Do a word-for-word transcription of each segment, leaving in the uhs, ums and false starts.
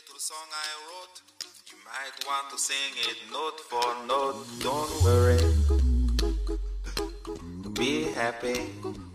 to the song I wrote. You might want to sing it note for note. Don't worry. Be happy.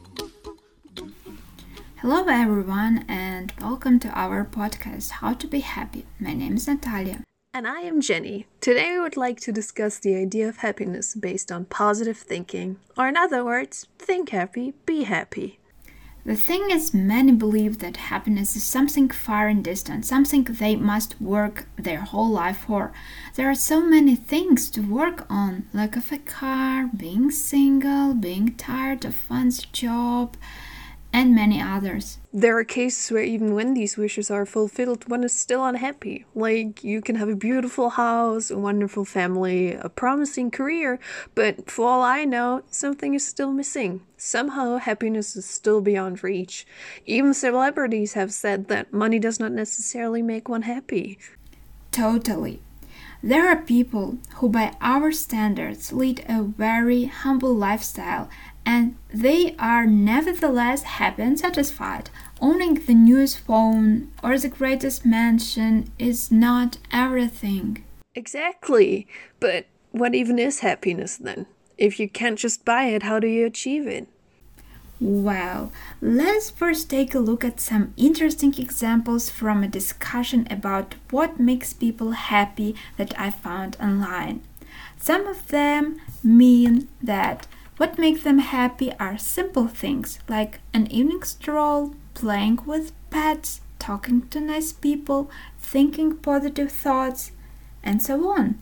Hello everyone and welcome to our podcast How to Be Happy. My name is Natalia. And I am Jenny. Today we would like to discuss the idea of happiness based on positive thinking, or in other words, think happy, be happy. The thing is, many believe that happiness is something far and distant, something they must work their whole life for. There are so many things to work on, lack of a car, being single, being tired of one's job, and many others. There are cases where even when these wishes are fulfilled, one is still unhappy. Like, you can have a beautiful house, a wonderful family, a promising career, but for all I know, something is still missing. Somehow, happiness is still beyond reach. Even celebrities have said that money does not necessarily make one happy. Totally. There are people who, by our standards, lead a very humble lifestyle, and they are nevertheless happy and satisfied. Owning the newest phone or the greatest mansion is not everything. Exactly. But what even is happiness then? If you can't just buy it, how do you achieve it? Well, let's first take a look at some interesting examples from a discussion about what makes people happy that I found online. Some of them mean that what makes them happy are simple things like an evening stroll, playing with pets, talking to nice people, thinking positive thoughts, and so on.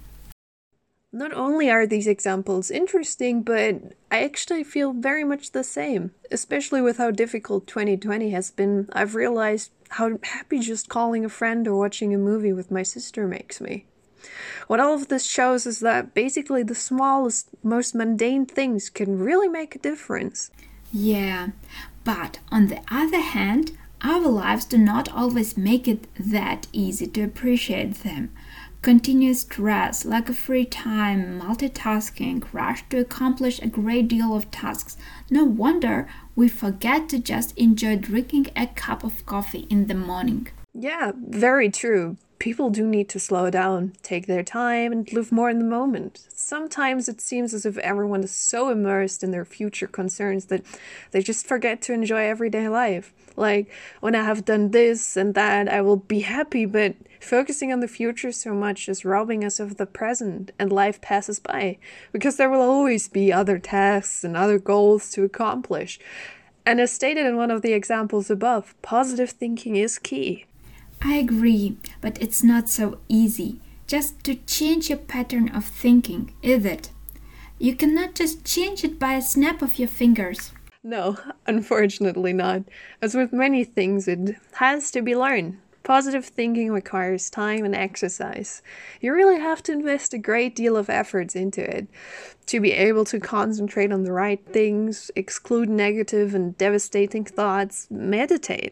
Not only are these examples interesting, but I actually feel very much the same. Especially with how difficult twenty twenty has been, I've realized how happy just calling a friend or watching a movie with my sister makes me. What all of this shows is that basically the smallest, most mundane things can really make a difference. Yeah, but on the other hand, our lives do not always make it that easy to appreciate them. Continuous stress, lack of free time, multitasking, rush to accomplish a great deal of tasks. No wonder we forget to just enjoy drinking a cup of coffee in the morning. Yeah, very true. People do need to slow down, take their time, and live more in the moment. Sometimes it seems as if everyone is so immersed in their future concerns that they just forget to enjoy everyday life. Like, when I have done this and that, I will be happy, but focusing on the future so much is robbing us of the present, and life passes by, because there will always be other tasks and other goals to accomplish. And as stated in one of the examples above, positive thinking is key. I agree, but it's not so easy just to change your pattern of thinking, is it? You cannot just change it by a snap of your fingers. No, unfortunately not. As with many things, it has to be learned. Positive thinking requires time and exercise. You really have to invest a great deal of efforts into it to be able to concentrate on the right things, exclude negative and devastating thoughts, meditate.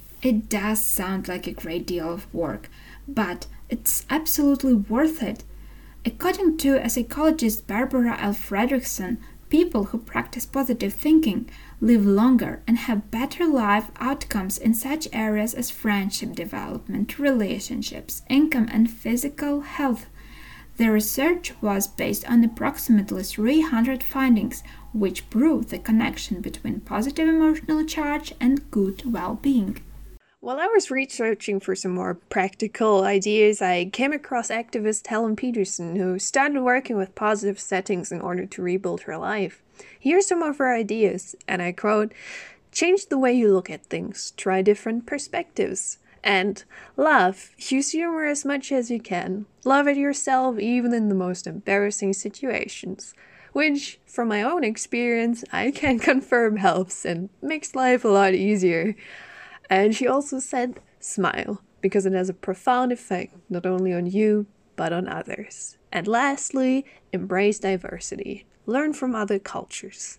It does sound like a great deal of work, but it's absolutely worth it. According to a psychologist, Barbara L. Fredrickson, people who practice positive thinking live longer and have better life outcomes in such areas as friendship development, relationships, income, and physical health. The research was based on approximately three hundred findings, which prove the connection between positive emotional charge and good well-being. While I was researching for some more practical ideas, I came across activist Helen Peterson, who started working with positive settings in order to rebuild her life. Here are some of her ideas, and I quote, "Change the way you look at things, try different perspectives, and laugh, use humor as much as you can, laugh at yourself even in the most embarrassing situations." Which, from my own experience, I can confirm helps and makes life a lot easier. And she also said, smile, because it has a profound effect not only on you, but on others. And lastly, embrace diversity. Learn from other cultures.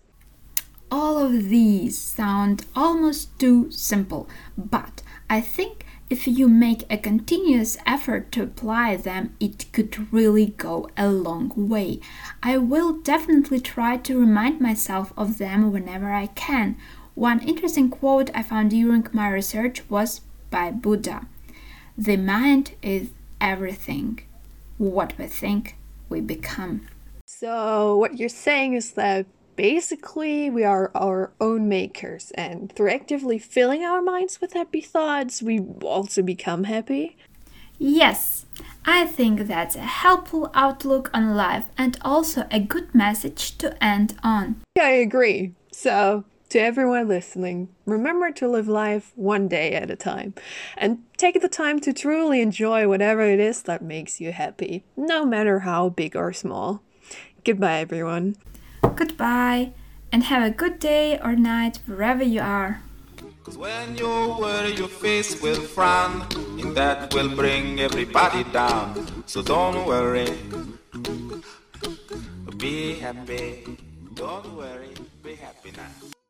All of these sound almost too simple, but I think if you make a continuous effort to apply them, it could really go a long way. I will definitely try to remind myself of them whenever I can. One interesting quote I found during my research was by Buddha. The mind is everything. What we think, we become. So, what you're saying is that basically we are our own makers, and through actively filling our minds with happy thoughts, we also become happy? Yes, I think that's a helpful outlook on life and also a good message to end on. Yeah, I agree. So, to everyone listening, remember to live life one day at a time and take the time to truly enjoy whatever it is that makes you happy, no matter how big or small. Goodbye, everyone. Goodbye, and have a good day or night wherever you are. Cause when you worry, your face will frown, and that will bring everybody down. So don't worry, be happy. Don't worry, be happy now.